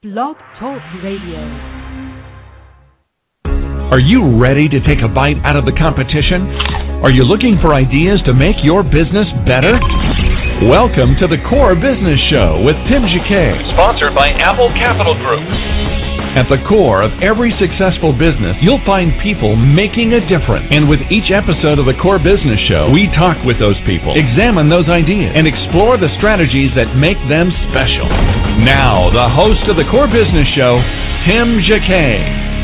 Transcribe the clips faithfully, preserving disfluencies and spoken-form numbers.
Blog Talk Radio. Are you ready to take a bite out of the competition? Are you looking for ideas to make your business better? Welcome to the Core Business Show with Tim Jacquet, sponsored by Apple Capital Group. At the core of every successful business, you'll find people making a difference. And with each episode of the Core Business Show, we talk with those people, examine those ideas, and explore the strategies that make them special. Now, the host of the Core Business Show, Tim Jacquet.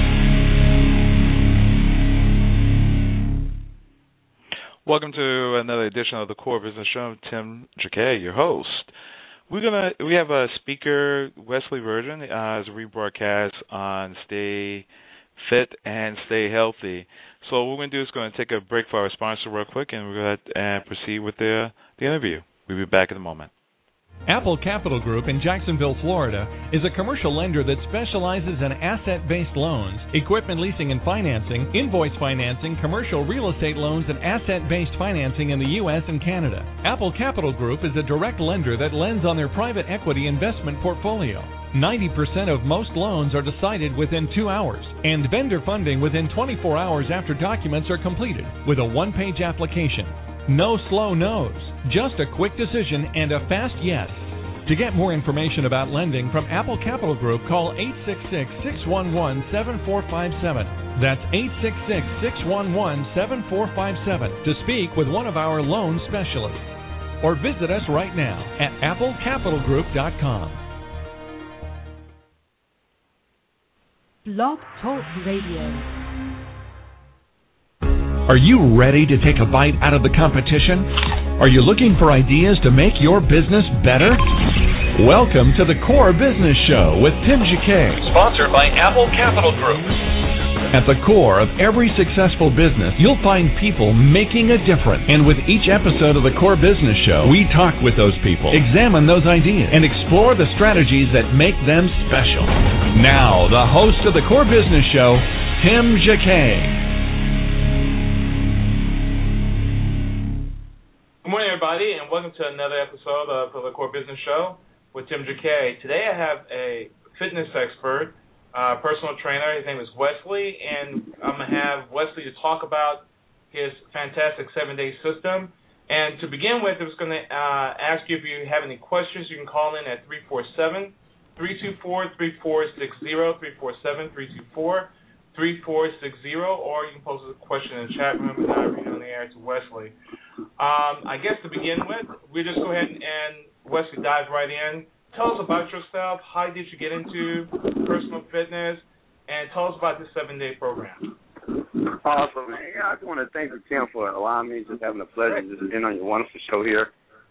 Welcome to another edition of the Core Business Show. I'm Tim Jacquet, your host. We're gonna we have a speaker, Wesley Virgin, uh, as a rebroadcast on Stay Fit and Stay Healthy. So what we're gonna do is going to take a break for our sponsor real quick, and we're gonna uh, proceed with the the interview. We'll be back in a moment. Apple Capital Group in Jacksonville, Florida, is a commercial lender that specializes in asset-based loans, equipment leasing and financing, invoice financing, commercial real estate loans, and asset-based financing in the U S and Canada. Apple Capital Group is a direct lender that lends on their private equity investment portfolio. ninety percent of most loans are decided within two hours, and vendor funding within twenty-four hours after documents are completed, with a one-page application. No slow no's, just a quick decision and a fast yes. To get more information about lending from Apple Capital Group, call eight six six, six one one, seven four five seven. That's eight six six, six one one, seven four five seven to speak with one of our loan specialists. Or visit us right now at apple capital group dot com. Blog Talk Radio. Are you ready to take a bite out of the competition? Are you looking for ideas to make your business better? Welcome to the Core Business Show with Tim Jacquet, sponsored by Apple Capital Group. At the core of every successful business, you'll find people making a difference. And with each episode of the Core Business Show, we talk with those people, examine those ideas, and explore the strategies that make them special. Now, the host of the Core Business Show, Tim Jacquet. Good morning, everybody, and welcome to another episode of the Core Business Show with Tim Jacquet. Today I have a fitness expert, uh, personal trainer. His name is Wesley, and I'm going to have Wesley to talk about his fantastic seven-day system. And to begin with, I'm just going to uh, ask you if you have any questions. You can call in at three four seven, three two four, three four six zero, three four seven, three two four, three four six zero, or you can post a question in the chat room, and I'll read it on the air to Wesley. Um, I guess to begin with, we just go ahead and, and Wesley dive right in. Tell us about yourself. How did you get into personal fitness? And tell us about this seven-day program. Awesome, man. Yeah, I just want to thank you, Tim, for allowing me, just having a pleasure just being on your wonderful show here.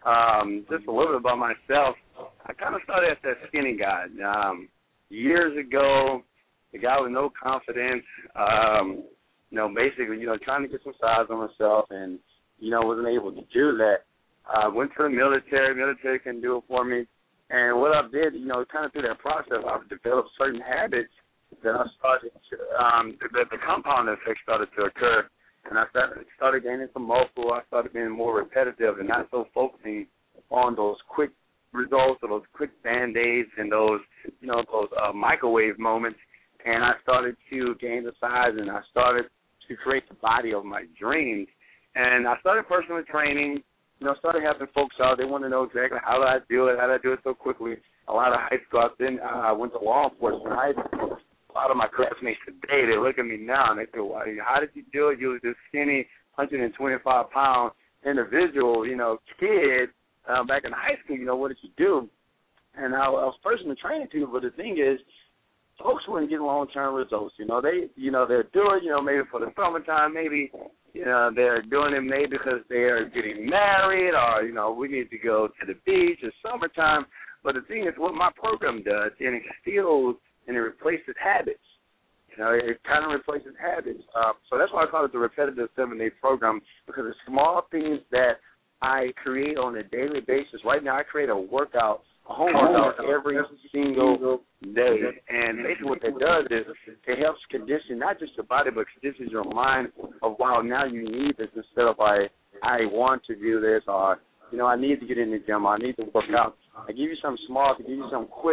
Um, just a little bit about myself. I kind of started as that skinny guy. Um, years ago, the guy with no confidence, um, you know, basically, you know, trying to get some size on myself and, you know, wasn't able to do that. I uh, went to the military. Military couldn't do it for me. And what I did, you know, kind of through that process, I've developed certain habits that I started to, um, that the compound effect started to occur. And I started, started gaining some muscle. I started being more repetitive and not so focusing on those quick results or those quick Band-Aids and those, you know, those uh, microwave moments. And I started to gain the size, and I started to create the body of my dreams. And I started personal training, you know, started helping folks out. They want to know exactly how do I do it, how do I do it so quickly. A lot of high school, then I uh, went to law enforcement high school. A lot of my classmates today, they look at me now, and they say, well, how did you do it? You was this skinny, one hundred twenty-five pound individual, you know, kid uh, back in high school. You know, what did you do? And I, I was personal training people, but the thing is, folks wouldn't get long-term results. You know, they, you know, they're doing, you know, maybe for the summertime, maybe, you know, they're doing it maybe because they're getting married or, you know, we need to go to the beach. It's summertime. But the thing is, what my program does, it instills and it replaces habits. You know, it kind of replaces habits. Uh, so that's why I call it the repetitive seven-day program, because it's small things that I create on a daily basis. Right now I create a workout, a home workout every single day. And basically what that does is it helps condition not just your body, but conditions your mind of, wow, now you need this instead of, I, I want to do this, or, you know, I need to get in the gym, or I need to work out. I give you something small, to give you something quick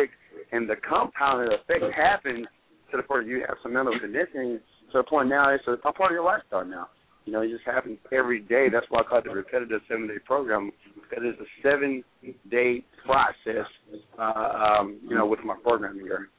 and the compounding effect happens to the point you have some mental conditioning to the point now it's a, a part of your lifestyle now. You know, it just happens every day. That's why I call it the repetitive seven-day program, because it's a seven-day process, uh, um, you know, with my program here.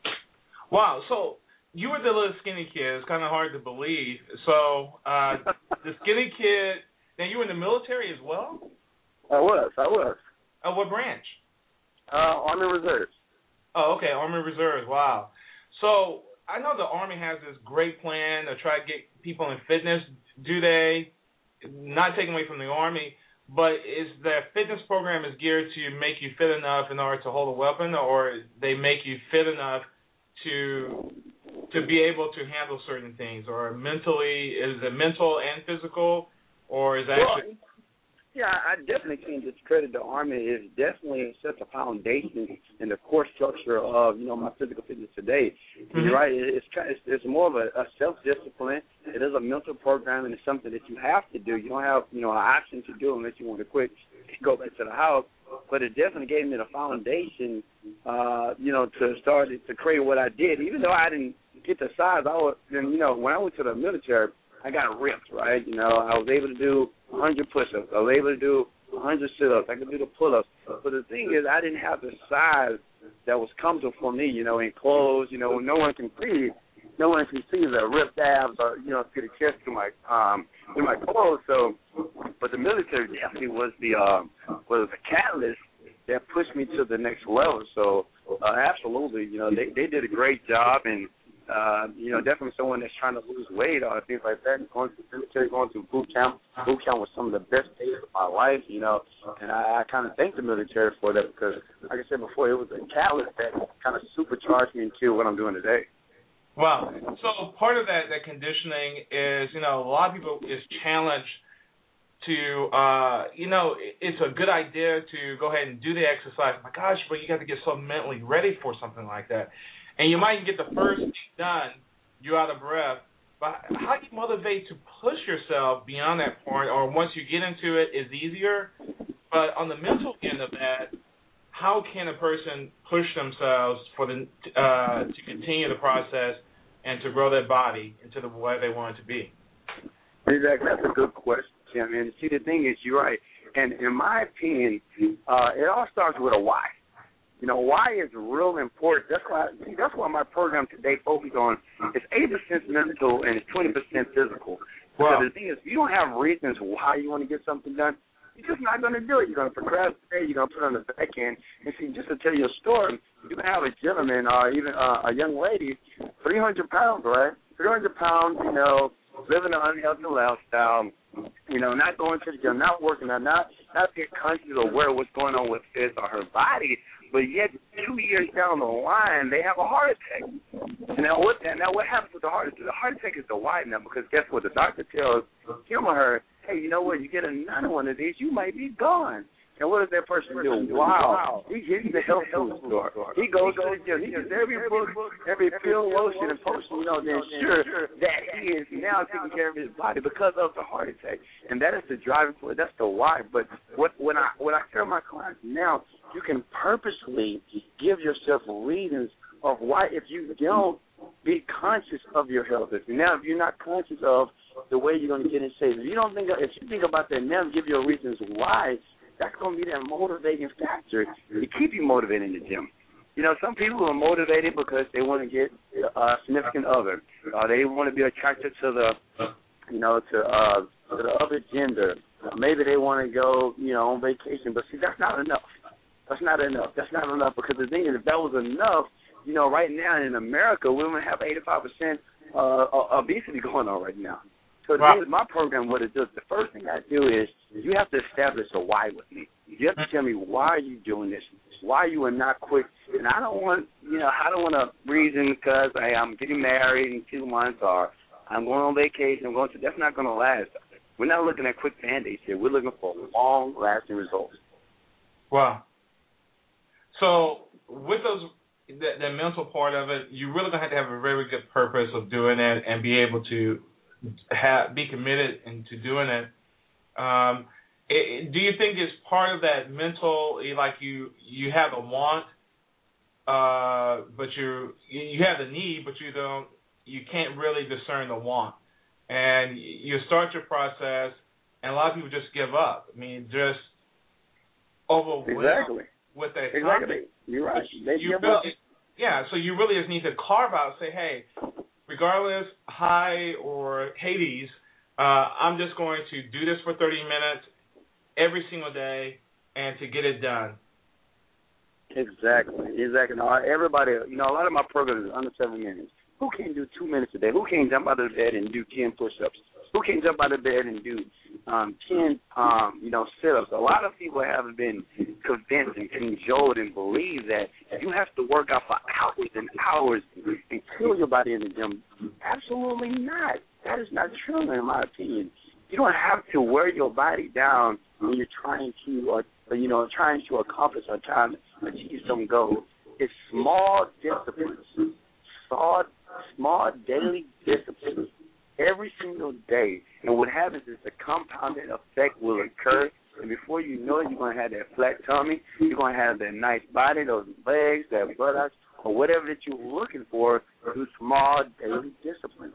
Wow. So you were the little skinny kid. It's kind of hard to believe. So uh, the skinny kid, now you were in the military as well? I was. I was. Uh, what branch? Uh, Army Reserves. Oh, okay, Army Reserves. Wow. So I know the Army has this great plan to try to get people in fitness. Do they? Not taking away from the Army, but is the fitness program is geared to make you fit enough in order to hold a weapon, or they make you fit enough to to be able to handle certain things, or mentally, is it mental and physical, or is it actually? Well, yeah, I definitely can't discredit the Army. It definitely sets a foundation in the core structure of, you know, my physical fitness today. Mm-hmm. You're right. It's, it's it's more of a, a self-discipline. It is a mental program, and it's something that you have to do. You don't have, you know, an option to do unless you want to quit, go back to the house. But it definitely gave me the foundation, uh, you know, to start to create what I did. Even though I didn't get the size, I was, you know, when I went to the military, I got ripped, right? You know, I was able to do one hundred push-ups. I was able to do one hundred sit-ups. I could do the pull-ups. But the thing is, I didn't have the size that was comfortable for me, you know, in clothes. You know, when no one can see, no one can see the ripped abs or, you know, see the chest through my um through my clothes. So, but the military definitely was the um was the catalyst that pushed me to the next level. So, uh, absolutely, you know, they they did a great job. And Uh, you know, definitely someone that's trying to lose weight or things like that, going to the military, going through boot camp. Boot camp was some of the best days of my life, you know, and I, I kind of thank the military for that because, like I said before, it was a catalyst that kind of supercharged me into what I'm doing today. Wow. So part of that, that conditioning is, you know, a lot of people is challenged to, uh, you know, it's a good idea to go ahead and do the exercise. My gosh, but you got to get so mentally ready for something like that. And you might get the first thing done, you're out of breath. But how do you motivate to push yourself beyond that point, or once you get into it, it's easier? But on the mental end of that, how can a person push themselves for the uh, to continue the process and to grow their body into the way they want it to be? Exactly. That's a good question, Tim. And see, the thing is, you're right. And in my opinion, uh, it all starts with a why. You know, why is real important. That's why see, that's why my program today focuses on it's eighty percent mental and it's twenty percent physical. Wow. Because the thing is, if you don't have reasons why you want to get something done, you're just not going to do it. You're going to procrastinate. You're going to put it on the back end. And see, just to tell you a story, you can have a gentleman or even uh, a young lady, three hundred pounds, right? three hundred pounds, you know, living an unhealthy lifestyle, you know, not going to the gym, not working out, not, not being conscious of where what's going on with his or her body. But yet, two years down the line, they have a heart attack. Now, what now? What happens with the heart attack? The heart attack is the why now, because guess what? The doctor tells him or her, hey, you know what? You get another one of these, you might be gone. And what does that person do? Wow. He gets the health food store. He goes to the gym. He gets every book, every pill, lotion, and potion, you know, to ensure that he is now taking care of his body because of the heart attack. And that is the driving force. That's the why. But what when I when I tell my clients now, you can purposely give yourself reasons of why, if you don't be conscious of your health. If now, if you're not conscious of the way you're going to get in shape, if you don't think, if you think about that now, give your reasons why. That's going to be that motivating factor to keep you motivated in the gym. You know, some people are motivated because they want to get a significant other. Uh, they want to be attracted to the, you know, to, uh, to the other gender. Maybe they want to go, you know, on vacation. But see, that's not enough. That's not enough. That's not enough because the thing is, if that was enough, you know, right now in America, women have eighty-five percent uh, obesity going on right now. So the thing with my program, what it does, the first thing I do is you have to establish a why with me. You have to tell me why are you doing this, why you are not quick. And I don't want, you know, I don't want a reason because hey, I'm getting married in two months or I'm going on vacation. I'm going to. That's not going to last. We're not looking at quick band-aids here. We're looking for long-lasting results. Wow. So with those, the, the mental part of it, you really going to have to have a very good purpose of doing it and be able to have, be committed into doing it. Um, it. Do you think it's part of that mental, like you, you have a want uh, but you you have the need, but you don't, you can't really discern the want. And you start your process, and a lot of people just give up. I mean, just overwhelmed exactly. with that. Exactly. You're right. They you give really, up. Yeah, so you really just need to carve out, say, hey, regardless, high or Hades, uh, I'm just going to do this for thirty minutes every single day and to get it done. Exactly. Exactly. Now, everybody, you know, a lot of my programs is under seven minutes. Who can't do two minutes a day? Who can't jump out of bed and do ten push-ups? Who can't jump out of bed and do um, ten, um, you know, sit-ups? A lot of people have been convinced and cajoled and believe that you have to work out for hours and hours and kill your body in the gym. Absolutely not. That is not true, in my opinion. You don't have to wear your body down when you're trying to, uh, you know, trying to accomplish or trying to achieve some goal. It's small disciplines, small, small daily disciplines every single day. And what happens is the compounded effect will occur, and before you know it, you're going to have that flat tummy, you're going to have that nice body, those legs, that buttocks, or whatever that you're looking for through small daily disciplines.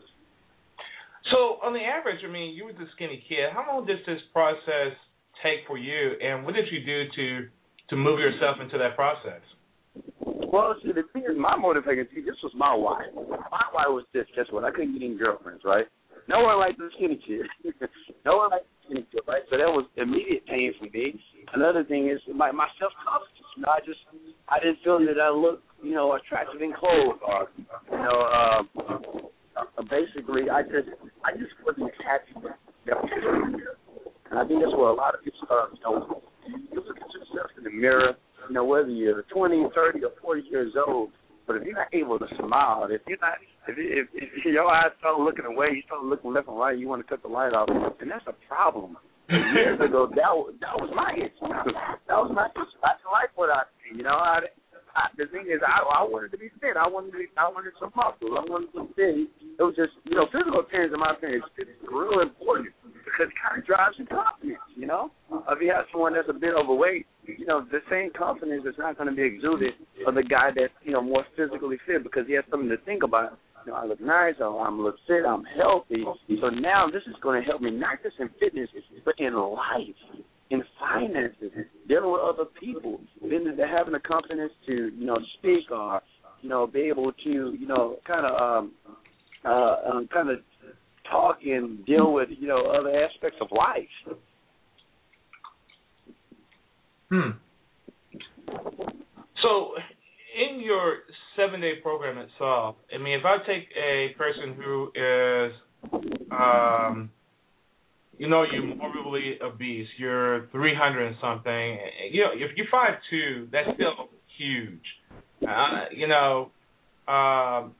So, on the average, I mean, you were the skinny kid. How long did this process take for you, and what did you do to to move yourself into that process? Well, see, the thing is, my motivation, see, this was my why. My why was this. Guess what? I couldn't get any girlfriends, right? No one liked the skinny kid. No one liked the skinny kid, right? So that was immediate pain for me. Another thing is my, my self-confidence. You know, I just, I didn't feel that I looked, you know, attractive in clothes or, you know, uh, uh, basically, I just, I just wasn't happy with that. And I think that's where a lot of people start, you know, you look at yourself in the mirror, you know, whether you're twenty, thirty, or forty years old, but if you're not able to smile, if you're not, if, if, if your eyes start looking away, you start looking left and right, you want to cut the light off, and that's a problem. Years ago, that was, that was my issue. That was my issue. I didn't like what I see, you know. I, I, the thing is, I, I wanted to be fit. I wanted to be, I wanted some muscle. I wanted to be fit. It was just, you know, physical appearance, in my opinion, is real important because it kind of drives your confidence, you know. If you have someone that's a bit overweight, you know, the same confidence is not going to be exuded of the guy that's, you know, more physically fit because he has something to think about. You know, I look nice, I'm look fit, I'm healthy. So now this is going to help me not just in fitness, but in life, in finances, dealing with other people, then they're having the confidence to, you know, speak or, you know, be able to, you know, kind of, um, uh, um, kind of talk and deal with, you know, other aspects of life. Hmm. So, in your seven-day program itself, I mean, if I take a person who is, um, you know, you're morbidly obese, you're three hundred and something, you know, if you're five two, that's still huge. Uh, you know, um,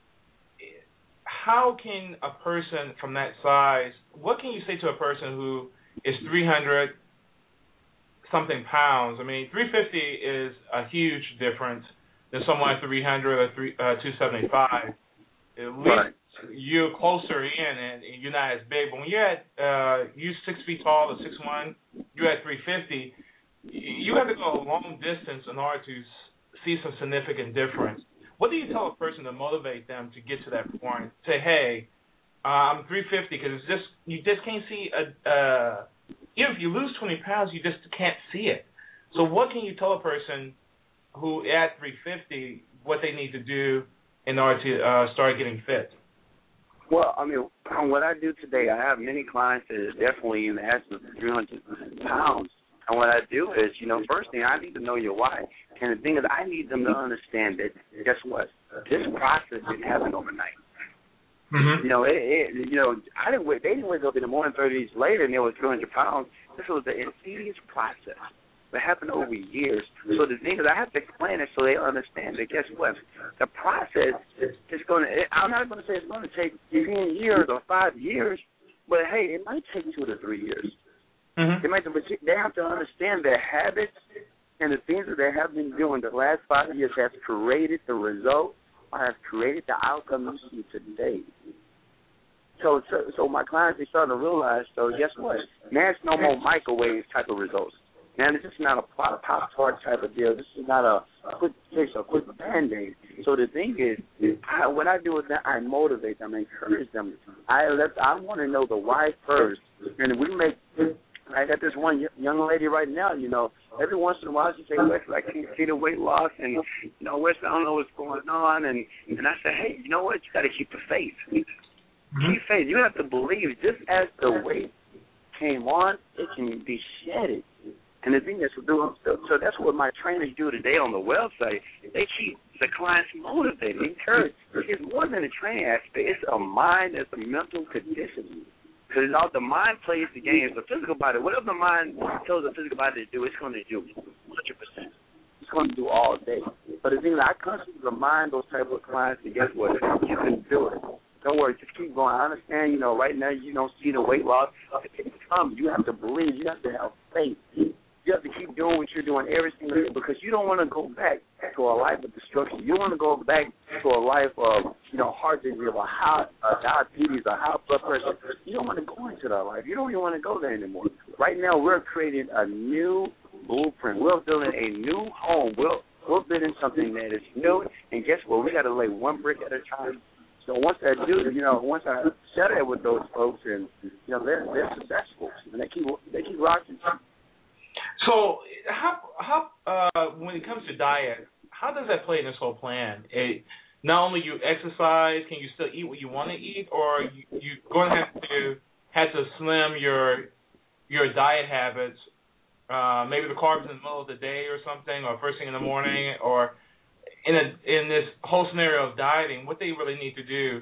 how can a person from that size, what can you say to a person who is three hundred something pounds? I mean, three fifty is a huge difference than someone at three hundred or three, uh, two seventy-five. At least right. You're closer in and you're not as big. But when you're at, uh, you're six feet tall or six one, you're at three fifty, you have to go a long distance in order to see some significant difference. What do you tell a person to motivate them to get to that point? Say, hey, uh, I'm three fifty, because it's just, you just can't see a, uh, even if you lose twenty pounds, you just can't see it. So what can you tell a person who at three fifty what they need to do in order to uh, start getting fit? Well, I mean, what I do today, I have many clients that are definitely in the essence of three hundred pounds. And what I do is, you know, first thing, I need to know your why. And the thing is, I need them to understand that, guess what? This process didn't happen overnight. Mm-hmm. You know, it, it, you know, I didn't wait. They didn't wake up in the morning thirty days later and they were three hundred pounds. This was an insidious process that happened over years. So the thing is, I have to explain it so they understand that, guess what? The process is going to, I'm not going to say it's going to take ten years or five years, but, hey, it might take two to three years. Mm-hmm. They, might, but they have to understand their habits and the things that they have been doing the last five years has created the result or has created the outcome you see today. So, so, so my clients, they starting to realize, so guess what? Now it's no more microwave type of results. Man, this is not a pop tart type of deal. This is not a quick fix or quick band-aid. So the thing is, I, what I do is that I motivate them, encourage them. I let I want to know the why first, and we make. I got this one young lady right now. You know, every once in a while she says, "Wesley, I can't see the weight loss, and you know, Wesley, I don't know what's going on." And and I say, "Hey, you know what? You got to keep the faith. Keep faith. You have to believe. Just as the weight came on, it can be shedded." And the thing that's doing, so that's what my trainers do today on the website. They keep the clients motivated, encouraged. It's more than a training aspect. It's a mind, it's a mental conditioning. Because all the mind plays the game. The physical body, whatever the mind tells the physical body to do, it's going to do one hundred percent. It's going to do all day. But the thing that I constantly remind those type of clients, and guess what? You can do it. Don't worry, just keep going. I understand, you know, right now you don't see the weight loss. It comes. You have to believe. You have to have faith. You have to keep doing what you're doing every single day because you don't want to go back to a life of destruction. You want to go back to a life of, you know, heart disease or high uh, diabetes or high blood pressure. You don't want to go into that life. You don't even want to go there anymore. Right now, we're creating a new blueprint. We're building a new home. We're, we're building something that is new. And guess what? We got to lay one brick at a time. So once I do, you know, once I share that with those folks, and you know, they're they're successful, and they keep they keep rocking. So how how uh, when it comes to diet, how does that play in this whole plan? It, not only you exercise, can you still eat what you want to eat, or you you're going to have to have to slim your your diet habits? Uh, maybe the carbs in the middle of the day or something, or first thing in the morning, or in a in this whole scenario of dieting, what they really need to do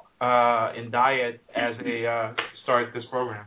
uh, in diet as they uh, start this program.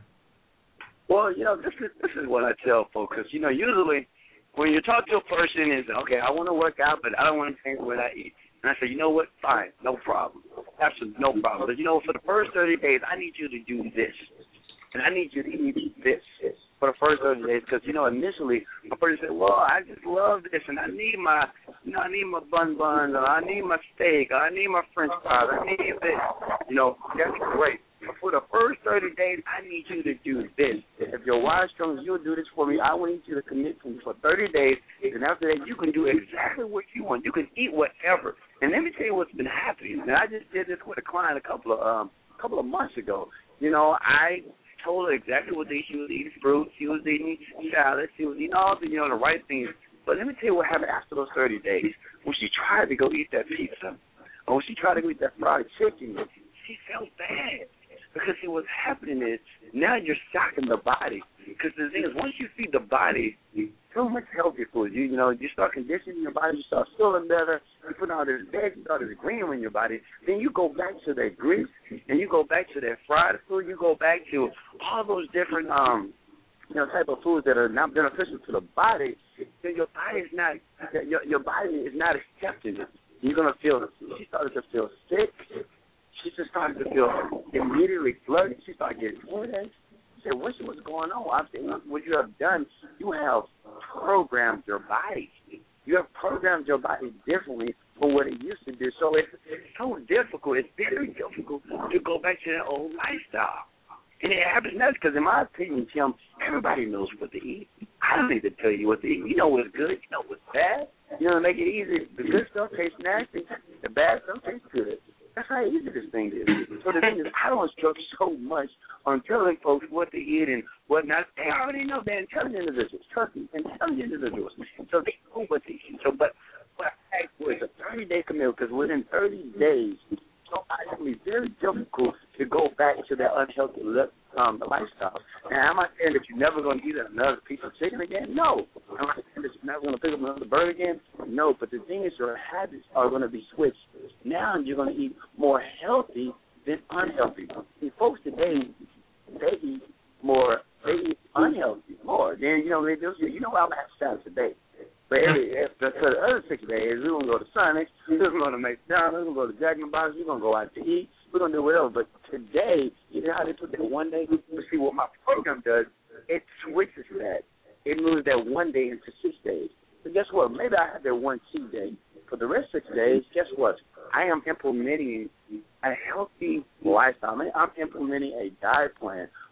Well, you know, this is this is what I tell folks. Cause, you know, usually when you talk to a person, is okay, I want to work out, but I don't want to change what I eat. And I say, you know what? Fine, no problem, absolutely no problem. But you know, for the first thirty days, I need you to do this, and I need you to eat this for the first thirty days. Because you know, initially, a person said, well, I just love this, and I need my, you know, I need my bun bun, or I need my steak, or I need my French fries, I need this. You know, that's great. For the first thirty days, I need you to do this. If your wife's strong, you'll do this for me. I want you to commit to me for thirty days, and after that, you can do exactly what you want. You can eat whatever. And let me tell you what's been happening. And I just did this with a client a couple of um, couple of months ago. You know, I told her exactly what they she was eating fruit, she was eating salad, she was eating all the you know the right things. But let me tell you what happened after those thirty days. When she tried to go eat that pizza, or when she tried to go eat that fried chicken, she felt bad. Because see, what's happening is now you're shocking the body. Because the thing is, once you feed the body so much healthy food, you you know, you start conditioning your body, you start feeling better, you put all this veg, you start this green in your body, then you go back to that grease, and you go back to that fried food, you go back to all those different, um, you know, type of foods that are not beneficial to the body, then your body is not, your, your body is not accepting it. You're going to feel, she started to feel sick. She just started to feel immediately flooded. She started getting headaches. She said, what's, what's going on? I'm saying, what you have done, you have programmed your body. You have programmed your body differently from what it used to do. So it's so difficult. It's very difficult to go back to that old lifestyle. And it happens nuts because, in my opinion, Tim, everybody knows what to eat. I don't need to tell you what to eat. You know what's good. You know what's bad. You know, to make it easy. The good stuff tastes nasty. The bad stuff tastes good. That's how easy this thing is. So the thing is, I don't struggle so much on telling folks what to eat and what not. They already know. They're intelligent individuals. Trust me, intelligent individuals. So they know what to eat. So, but what I asked for is a thirty-day commitment because within thirty days, so it's going to be very difficult to go back to that unhealthy um, lifestyle. And am I saying that you're never going to eat another piece of chicken again? No. Am I saying that you're never going to pick up another burger again? No. But the thing is, your habits are going to be switched. Now you're going to eat more healthy than unhealthy. See, folks today, they eat more, they eat unhealthy more. Then, you know, they do, you know, I'm going to have salad today. But every, after the other six days, we're going to go to Sonic's, we're going to McDonald's, we're going to go to Jack in the Box, we're going to go out to eat, we're going to do whatever. But today, you know how they put that one day? You see, what my program does, it switches that. It moves that one day into six days. So guess what? Maybe I have that one cheat day. For the rest of six days, guess what? I am implementing a healthy lifestyle. I mean, I'm implementing a diet plan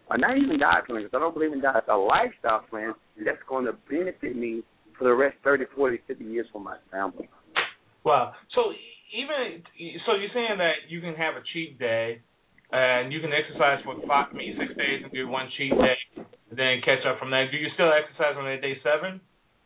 or not even diet plan, because I don't believe in diet, a lifestyle plan that's going to benefit me for the rest thirty, forty, fifty years for my family. Wow. So even so, you're saying that you can have a cheat day, and you can exercise for five, I mean, six days and do one cheat day, and then catch up from that. Do you still exercise on that day seven?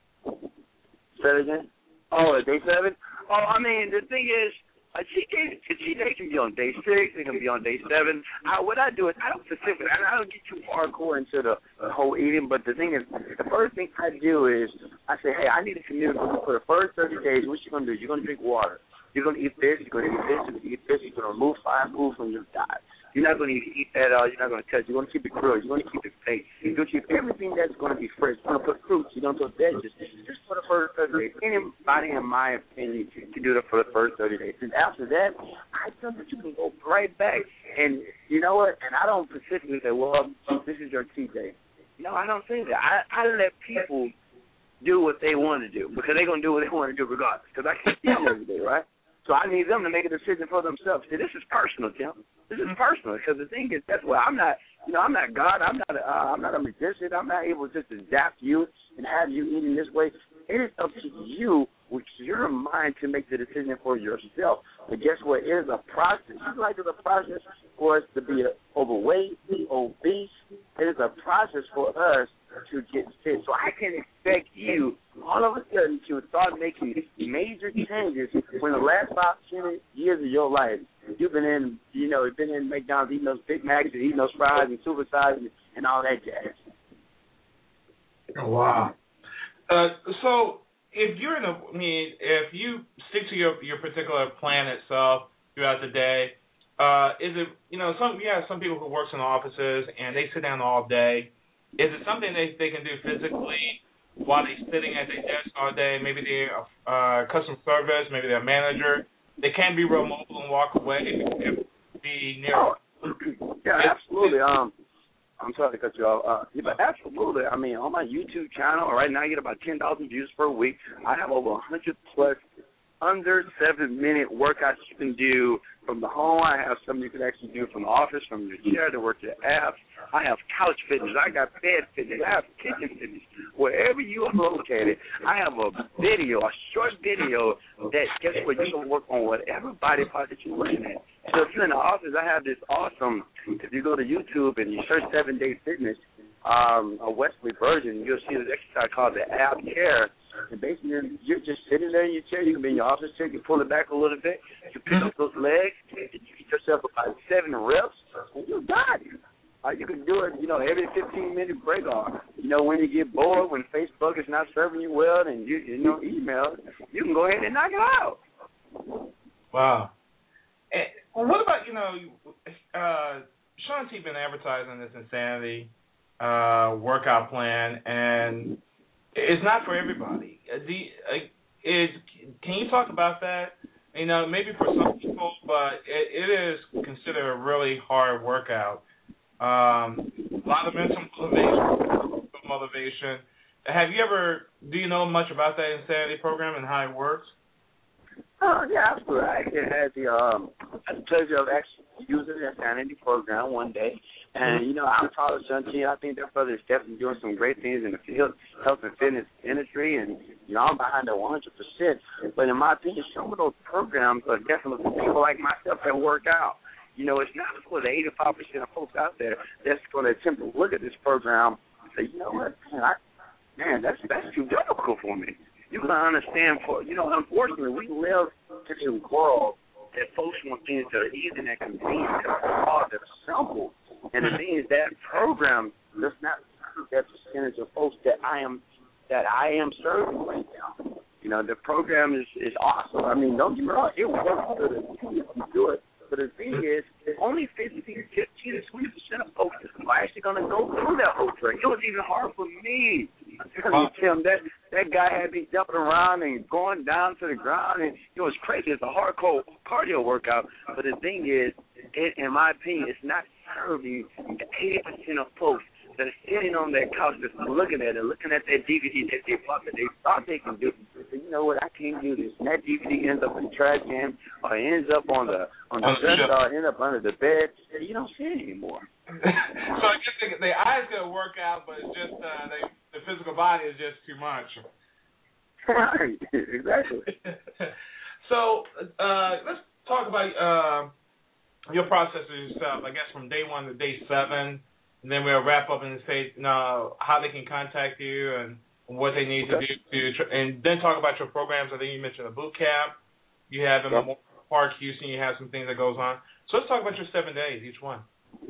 Say it again. Oh, day seven. Oh, I mean, the thing is, a cheat day, a cheat day can be on day six. It can be on day seven. I, what I do is I don't specifically, I, I don't get too hardcore into the, the whole eating. But the thing is, the first thing I do is I say, hey, I need to commute for the first thirty days. What you gonna do? You're gonna drink water. You're gonna eat fish. You're gonna eat fish. You're gonna eat fish. You're gonna remove fried food from your diet. You're not going to eat that. Uh, you're not going to touch. You're going to keep it grilled. You're going to keep it baked. You're going to keep everything that's going to be fresh. You're going to put fruits. You're going to put veggies. Just for the first thirty days. Anybody, in my opinion, can do that for the first thirty days. And after that, I tell you, you can go right back. And you know what? And I don't specifically say, well, this is your cheat day. No, I don't say that. I, I let people do what they want to do because they're going to do what they want to do regardless because I can't see them every day, right? So I need them to make a decision for themselves. See, this is personal, Tim. This is personal because the thing is, that's why I'm not, you know, I'm not God. I'm not, uh, I'm not a magician. I'm not able just to adapt you and have you eating this way. It is up to you, with your mind, to make the decision for yourself. But guess what? It is a process. Just like it's a process for us to be overweight, be obese. It is a process for us to get fit. So I can expect you all of a sudden to start making major changes when the last five, ten years of your life you've been in, you know, been in McDonald's eating those Big Macs and eating those fries and supersize and, and all that jazz. Oh, wow. Uh, so if you're in a, I mean, if you stick to your your particular plan itself throughout the day, uh, is it, you know, some, yeah, some people who works in offices and they sit down all day. Is it something they they can do physically while they're sitting at their desk all day? Maybe they're uh, customer service, maybe they're a manager. They can be real mobile and walk away and be near. Oh, yeah, absolutely. Um, I'm sorry to cut you off. Uh, yeah, but absolutely. I mean, on my YouTube channel, right now I get about ten thousand views per week. I have over one hundred plus under seven minute workouts you can do from the home. I have some you can actually do from the office, from your chair to work your abs. I have couch fitness. I got bed fitness. I have kitchen fitness. Wherever you are located, I have a video, a short video that, guess what, you can work on whatever body part that you're looking at. So if you're in the office, I have this awesome, if you go to YouTube and you search seven day fitness, um, a Wesley version, you'll see this exercise called the ab care. And basically, you're just sitting there in your chair. You can be in your office chair. You pull it back a little bit. You pick up those legs. You get yourself about seven reps, and you're done. Uh, you can do it, you know, every fifteen minute break off. You know, when you get bored, when Facebook is not serving you well, and you, you know, email, you can go ahead and knock it out. Wow. And what about, you know, uh, Shaun T been advertising this Insanity uh, workout plan, and it's not for everybody. The, uh, is, can you talk about that? You know, maybe for some people, but it, it is considered a really hard workout. Um, a lot of mental motivation, motivation. Have you ever, do you know much about that Insanity program and how it works? Oh, yeah, absolutely. I actually had the, um, had the pleasure of actually using the Insanity program one day. And, you know, I'm proud of Shaun T. I think that brother is definitely doing some great things in the field, health and fitness industry. And, you know, I'm behind that one hundred percent. But in my opinion, some of those programs are definitely for people like myself that work out. You know, it's not for the eighty-five percent of folks out there that's going to attempt to look at this program and say, you know what, man, I, man that's that's too difficult for me. You got to understand, for you know, unfortunately, we live in a world that folks want things that are easy and that convenient, that are hard, that are simple. And the thing is, that program does not serve that percentage of folks that I am that I am serving right now. You know, the program is, is awesome. I mean, don't get me wrong, it works good if you do it. But the thing is, only fifteen to twenty percent of folks are actually going to go through that whole thing. It was even hard for me. I'm telling you, Tim, that, that guy had me jumping around and going down to the ground, and it was crazy. It's a hardcore cardio workout. But the thing is, it, in my opinion, it's not serving the eighty percent of folks that are sitting on that couch just looking at it, looking at that D V D that they bought that they thought they can do, say, you know what, I can't do this. And that D V D ends up in the trash can, or it ends up on the on the dresser, or ends up under the bed. You don't see it anymore. So I guess the, the eyes gonna work out, but it's just uh, they, the physical body is just too much. Right, exactly. So uh, let's talk about uh, your process yourself. I guess from day one to day seven. And then we'll wrap up and say you know, how they can contact you and what they need okay. to do to, and then talk about your programs. I think you mentioned a boot camp. You have in yep. Park, Houston. You have some things that goes on. So let's talk about your seven days, each one.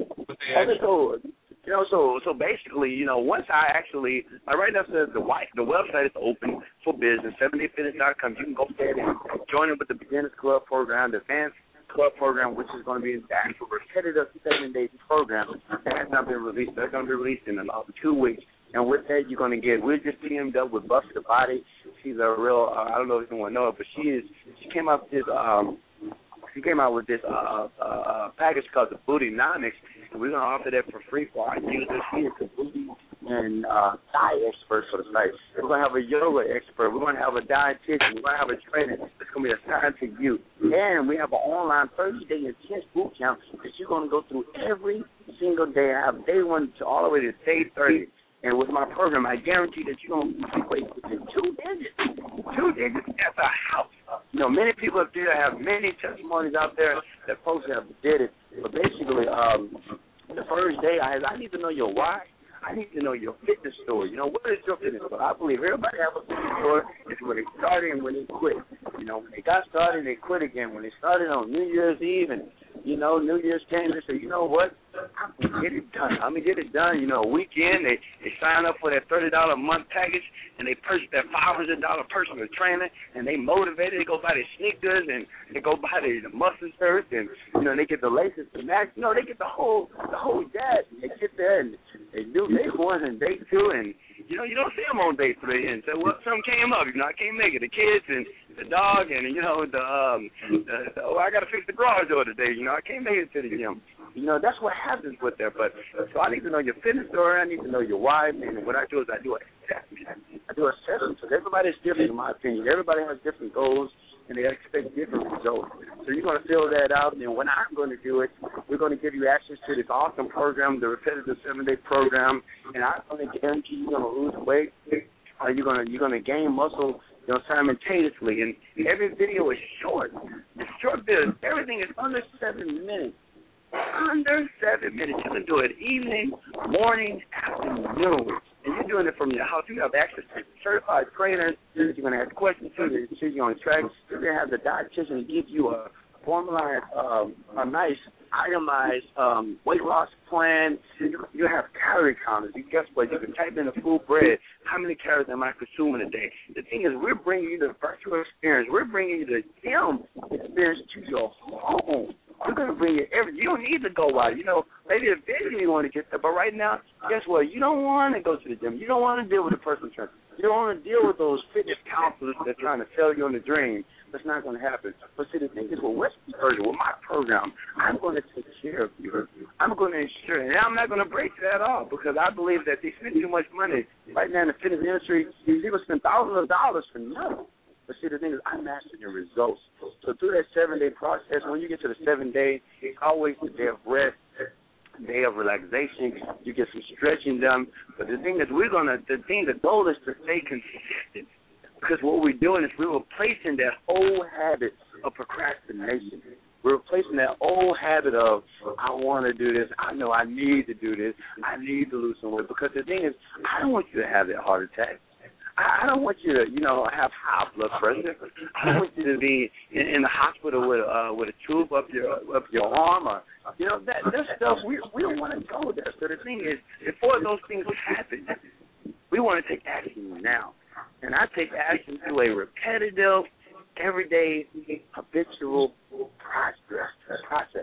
Okay, so you know, so so basically, you know, once I actually, like right now, says the white, the website is open for business. seven day fitness dot com. You can go ahead and join in with the Beginners Club program, the Advanced Club program, which is going to be the actual repetitive seven-day program that has not been released. That's going to be released in about two weeks. And with that, you're going to get, we're just teamed up with Buster the Body. She's a real, uh, I don't know if you want to know her, but she is, she came out with this, um, she came out with this uh, uh, uh, package called the Bootynomics, and we're going to offer that for free for our users. She is the booty and uh, diet expert for the site. We're going to have a yoga expert. We're going to have a dietitian. We're going to have a trainer that's going to be assigned to you. And we have an online thirty-day intense boot camp that you're going to go through every single day. I have day one to all the way to day thirty. And with my program, I guarantee that you're going to equate within two digits. Two digits, that's a house. You know, many people up there have many testimonies out there that folks have did it. But basically, um, the first day, I, I need to know your why. I need to know your fitness story. You know, what is your fitness story? I believe everybody has a fitness story. It's when they started and when they quit. You know, when they got started, they quit again. When they started on New Year's Eve and, you know, New Year's came, they said, you know what? I'm going to get it done. I'm going to get it done. You know, a weekend, they, they sign up for that thirty dollars a month package, and they purchase that five hundred dollars personal trainer, and they motivated. They go buy their sneakers, and they go buy their the mustard shirts, and, you know, they get the laces to match. You know, they get the whole the whole jazz. And they get there, and they do day one and day two, and, you know, you don't see them on day three. And so, well, something came up. You know, I can't make it. The kids and the dog and, you know, the, um, the, the oh, I got to fix the garage door today. You know, I can't make it to the gym. You know, that's what happens with that. But so I need to know your fitness story. I need to know your why. And what I do is I do assessment. I do assessment because everybody's different, in my opinion. Everybody has different goals, and they expect different results. So you're going to fill that out, and then when I'm going to do it, we're going to give you access to this awesome program, the repetitive seven-day program, and I'm going to guarantee you're going to lose weight. Or you're going to you're going to gain muscle, you know, simultaneously. And every video is short. It's short videos. Everything is under seven minutes. Under seven minutes. You can do it evening, morning, afternoon. And you're doing it from your house. You have access to certified trainers. You're going to ask questions to you. You're on track. You're going to have the dietitian give you a formalized, um, a nice itemized um, weight loss plan. You, you have calorie counters. You guess what? You can type in a full bread. How many calories am I consuming a day? The thing is, we're bringing you the virtual experience. We're bringing you the gym experience to your home. We're going to bring you every. You don't need to go out. You know, maybe eventually you want to get there, but right now, guess what? You don't want to go to the gym. You don't want to deal with a personal trainer. You don't want to deal with those fitness counselors that are trying to sell you on the dream. That's not going to happen. But see, the thing is, with Wesley Virgin, with my program, I'm going to take care of you. I'm going to ensure, and I'm not going to break that off because I believe that they spend too much money right now in the fitness industry. People spend thousands of dollars for nothing. But see, the thing is, I'm mastering your results. So through that seven-day process, when you get to the seven day, it's always the day of rest, day of relaxation. You get some stretching done. But the thing is, we're going to, the thing, the goal is to stay consistent. Because what we're doing is we're replacing that old habit of procrastination. We're replacing that old habit of, I want to do this. I know I need to do this. I need to lose some weight. Because the thing is, I don't want you to have that heart attack. I don't want you to, you know, have high blood pressure. I don't want you to be in, in the hospital with uh, with a tube up your up your arm, or you know that that stuff. We we don't want to go there. So the thing is, before those things happen, we want to take action now. And I take action through a repetitive, everyday, habitual process. Process.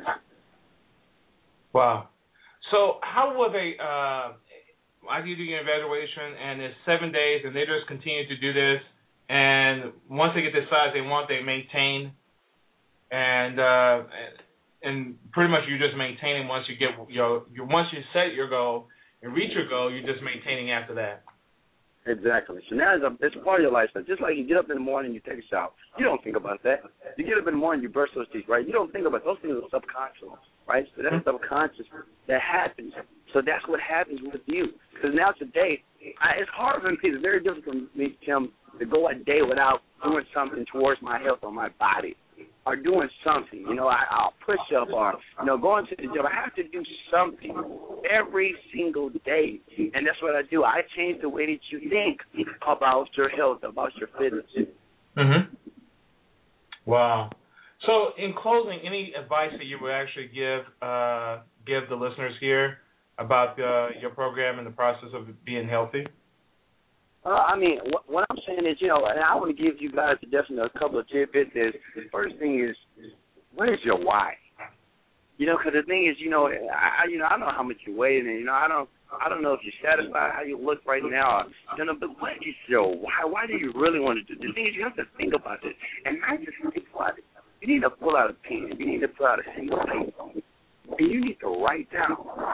Wow. So how will they? Uh, After you do your evaluation, and it's seven days, and they just continue to do this, and once they get the size they want, they maintain, and uh, and pretty much you're just maintaining once you get your, your once you set your goal and reach your goal, you're just maintaining after that. Exactly. So now it's, a, it's part of your lifestyle. Just like you get up in the morning, you take a shower. You don't think about that. You get up in the morning, you brush those teeth, right? You don't think about those things are subconscious, right? So that's subconscious that happens. So that's what happens with you. Because now today, I, it's hard for me. It's very difficult for me, Tim, to go a day without doing something towards my health or my body, or doing something. You know, I, I'll push up, or you know, going to the gym. I have to do something every single day, and that's what I do. I change the way that you think about your health, about your fitness. Mhm. Wow. So, in closing, any advice that you would actually give uh, give the listeners here about uh, your program and the process of being healthy? Uh, I mean, what, what I'm saying is, you know, and I want to give you guys definitely a couple of tidbits. Is the first thing is, what is your why? You know, because the thing is, you know, I you know I know how much you weigh, and you know I don't I don't know if you're satisfied how you look right now, you know, but what is your why? Why do you really want to do? The thing is, you have to think about it, and not just think about it. You need to pull out a pen. You need to pull out a single paper, and you need to write down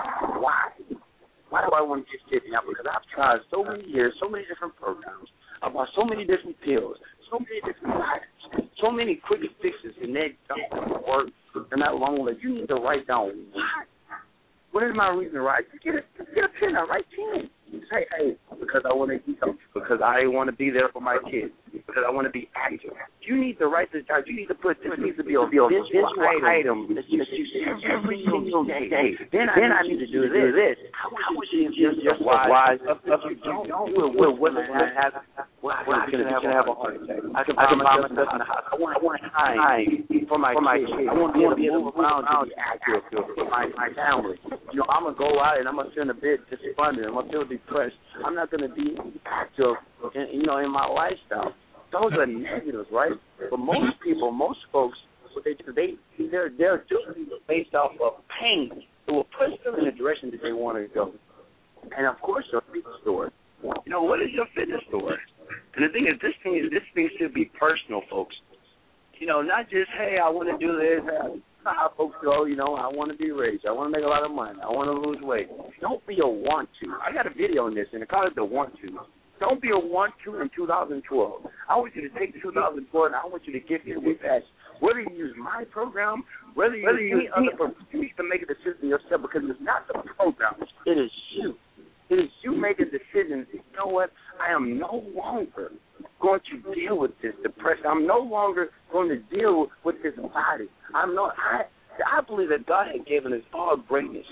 why. Why do I want to get fit now? Because I've tried so many years, so many different programs. I've bought so many different pills, so many different diets, so many quick fixes, and they don't work. They're not long lived. You need to write down why. What is my reason to write? Get a, get a pen. I write ten. Say, hey, because I want to eat something. Because I want to be there for my kids. Because I want to be active. You need to write this down. You need to put this needs to be a visual item that you see every single day. Then I, then I need to do this. this. How, how would you just just wise if you don't do it? What what's going to happen? What's going to have a heart attack? I can find myself in the house. I want I want time for my kids. I want to be able to move around to be active for my my family. You know, I'm gonna go out and I'm gonna sit in a bed despondent. I'm gonna feel depressed. I'm not gonna be active, in, you know, in my lifestyle. Those are negatives, right? But most people, most folks, what they do, they they're they're doing it based off of pain. It will push them in the direction that they want to go. And of course, your fitness store. You know, what is your fitness store? And the thing is, this thing is this thing should be personal, folks. You know, not just hey, I want to do this. How folks go, you know, I want to be rich. I want to make a lot of money. I want to lose weight. Don't be a want to. I got a video on this, and I call it the want to. Don't be a want to in two thousand twelve. I want you to take two thousand twelve, and I want you to get here with that. Whether you use my program, whether you use any other program, you need to make a decision yourself, because it's not the program. It is you. It is you making a decision. You know what? I am no longer going to deal with this depression. I'm no longer going to deal with this body. I'm not. I I believe that God had given us all greatness,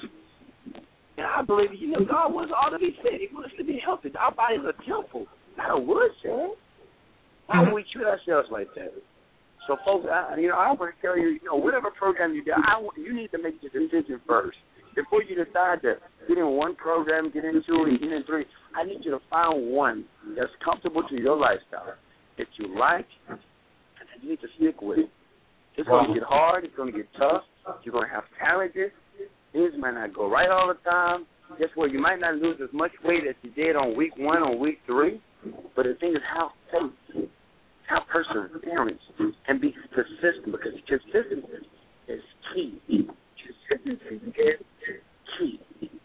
and I believe you know God wants all to be fit. He wants us to be healthy. Our bodies are temple, not a woodshed. Why would we treat ourselves like that? So, folks, I, you know, I want to tell you, you know, whatever program you do, I want, you need to make your decision first. Before you decide to get in one program, get in two, and get in three, I need you to find one that's comfortable to your lifestyle, that you like, and you need to stick with it. It's wow. going to get hard. It's going to get tough. You're going to have challenges. Things might not go right all the time. Guess what? You might not lose as much weight as you did on week one or week three, but the thing is how faith, how perseverance, and be persistent, because consistency is key. Consistency is key.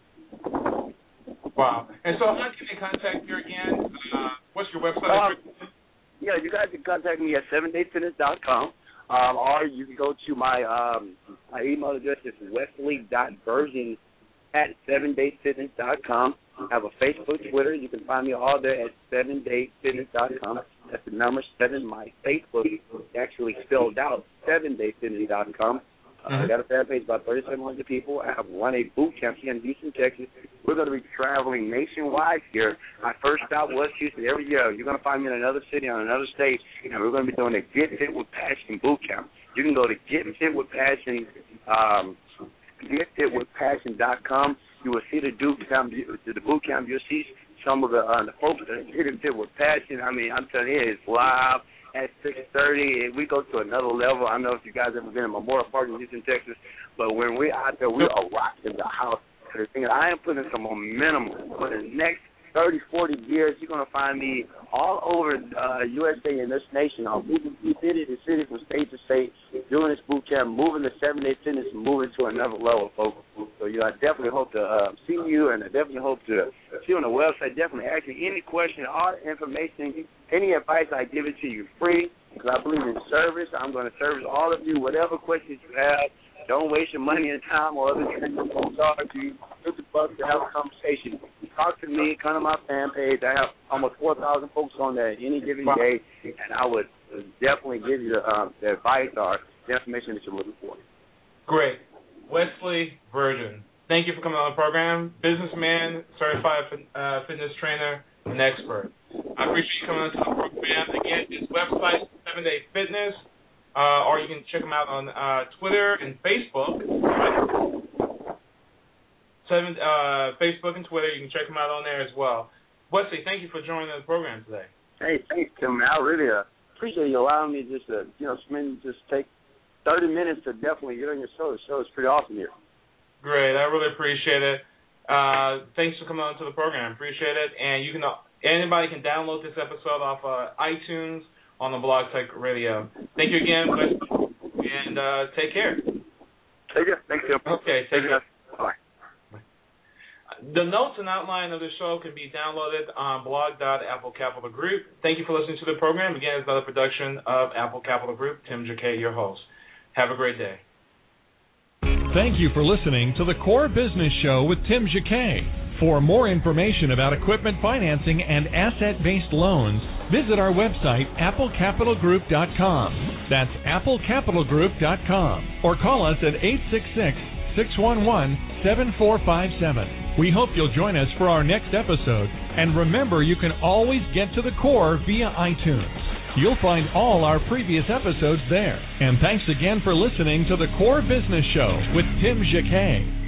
Wow. And so how can they contact you again? Uh, what's your website? Um, yeah, you guys can contact me at seven day fitness dot com. Um, or you can go to my um, my email address is wesley dot bergen at seven day fitness dot com. I have a Facebook, Twitter. You can find me all there at seven day fitness dot com. That's the number seven. My Facebook is actually spelled out, seven day fitness dot com. Uh, mm-hmm. I got a fan page, about thirty-seven hundred people. I have run a boot camp here in Houston, Texas. We're going to be traveling nationwide here. My first stop was Houston. Every year, you're going to find me in another city, on another state, and we're going to be doing a Get Fit with Passion boot camp. You can go to Get Fit with Passion, um, get fit with passion dot com. You will see the boot camp. The boot camp. You'll see some of the, uh, the folks that are getting fit with passion. I mean, I'm telling you, it's live at six thirty, and we go to another level. I don't know if you guys ever been in Memorial Park in Houston, Texas, but when we're out there, we are rocking the house. The thing is, I am putting some momentum for the next thirty, forty years. You're going to find me all over uh, U S A and this nation. I'm moving from city to city, from state to state, doing this boot camp, moving to seven-day fitness and moving to another level, folks. So, you know, I definitely hope to uh, see you, and I definitely hope to see you on the website. Definitely ask me any question, all the information, any advice, I give it to you free, because I believe in service. I'm going to service all of you, whatever questions you have. Don't waste your money and time or other things. Don't charge you fifty bucks to have a conversation. Talk to me. Come to my fan page. I have almost four thousand folks on there any given day, and I would definitely give you the, uh, the advice or the information that you're looking for. Great. Wesley Virgin, thank you for coming on the program. Businessman, certified uh, fitness trainer, and expert. I appreciate you coming on to the program. Again, his website, seven day fitness. Uh, or you can check them out on uh, Twitter and Facebook. Seven, uh, Facebook and Twitter. You can check them out on there as well. Wesley, thank you for joining the program today. Hey, thanks, Tim. I really uh, appreciate you allowing me just to, you know, spend, just take thirty minutes to definitely get on your show. The show is pretty awesome here. Great. I really appreciate it. Uh, thanks for coming on to the program. Appreciate it. And you can, anybody can download this episode off uh, iTunes on the Blog Talk Radio. Thank you again, Wesley, and uh, take care. Take care. Thanks, Tim. Okay, take, take care. Bye. The notes and outline of the show can be downloaded on blog dot apple capital group. Thank you for listening to the program. Again, it's another production of Apple Capital Group. Tim Jacquet, your host. Have a great day. Thank you for listening to the Core Business Show with Tim Jacquet. For more information about equipment financing and asset-based loans, visit our website, apple capital group dot com. That's apple capital group dot com. Or call us at eight six six, six one one, seven four five seven. We hope you'll join us for our next episode. And remember, you can always get to the core via iTunes. You'll find all our previous episodes there. And thanks again for listening to the Core Business Show with Tim Jacquet.